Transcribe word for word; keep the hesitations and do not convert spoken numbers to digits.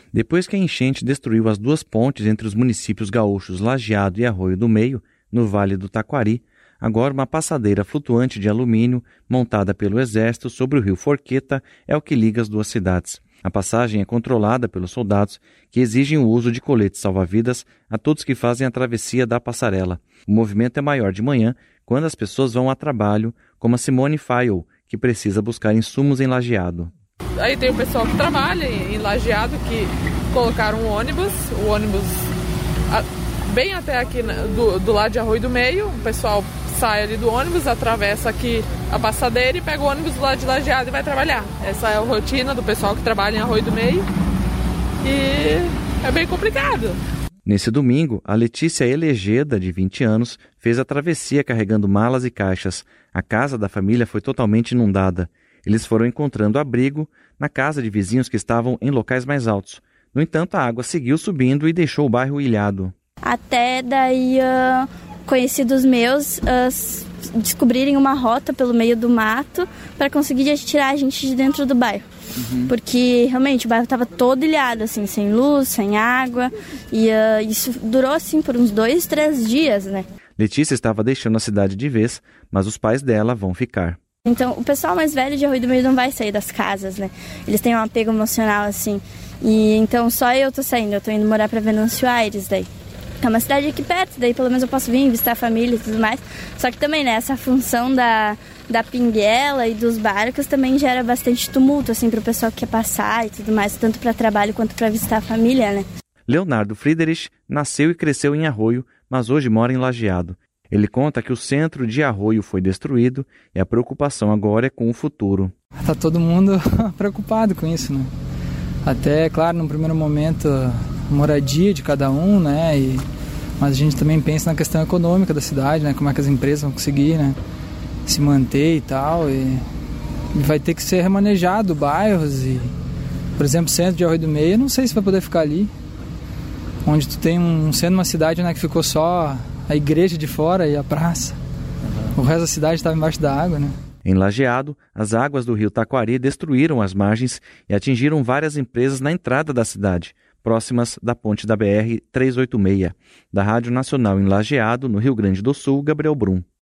Depois que a enchente destruiu as duas pontes entre os municípios gaúchos Lajeado e Arroio do Meio, no Vale do Taquari, agora uma passadeira flutuante de alumínio montada pelo Exército sobre o rio Forqueta é o que liga as duas cidades. A passagem é controlada pelos soldados, que exigem o uso de coletes salva-vidas a todos que fazem a travessia da passarela. O movimento é maior de manhã, quando as pessoas vão a trabalho, como a Simone Fayo, que precisa buscar insumos em Lajeado. Aí tem o pessoal que trabalha em Lajeado, que colocaram um ônibus, o ônibus bem até aqui do, do lado de Arroio do Meio. O pessoal sai ali do ônibus, atravessa aqui a passadeira e pega o ônibus do lado de Lajeado e vai trabalhar. Essa é a rotina do pessoal que trabalha em Arroio do Meio e é bem complicado. Nesse domingo, a Letícia Elegeda, de vinte anos, fez a travessia carregando malas e caixas. A casa da família foi totalmente inundada. Eles foram encontrando abrigo na casa de vizinhos que estavam em locais mais altos. No entanto, a água seguiu subindo e deixou o bairro ilhado. Até daí, uh, conhecidos meus uh, descobrirem uma rota pelo meio do mato para conseguir tirar a gente de dentro do bairro. Uhum. Porque realmente o bairro estava todo ilhado, assim, sem luz, sem água. E uh, isso durou assim por uns dois, três dias, né? Letícia estava deixando a cidade de vez, mas os pais dela vão ficar. Então, o pessoal mais velho de Arroio do Meio não vai sair das casas, né? Eles têm um apego emocional, assim. E então só eu tô saindo, eu tô indo morar pra Venâncio Aires, daí. É uma cidade aqui perto, daí pelo menos eu posso vir visitar a família e tudo mais. Só que também, né, essa função da, da pinguela e dos barcos também gera bastante tumulto, assim, pro pessoal que quer passar e tudo mais, tanto para trabalho quanto para visitar a família, né? Leonardo Friedrich nasceu e cresceu em Arroio, mas hoje mora em Lajeado. Ele conta que o centro de Arroio foi destruído e a preocupação agora é com o futuro. Tá todo mundo preocupado com isso, né? Até, claro, no primeiro momento, a moradia de cada um, né? E, mas a gente também pensa na questão econômica da cidade, né? Como é que as empresas vão conseguir, né, se manter e tal. E, e vai ter que ser remanejado bairros e, por exemplo, o centro de Arroio do Meio, não sei se vai poder ficar ali. Onde tu tem um centro de uma cidade, né, que ficou só a igreja de fora e a praça. O resto da cidade estava embaixo da água, né? Em Lajeado, as águas do rio Taquari destruíram as margens e atingiram várias empresas na entrada da cidade, próximas da ponte da B R trezentos e oitenta e seis. Da Rádio Nacional em Lajeado, no Rio Grande do Sul, Gabriel Brum.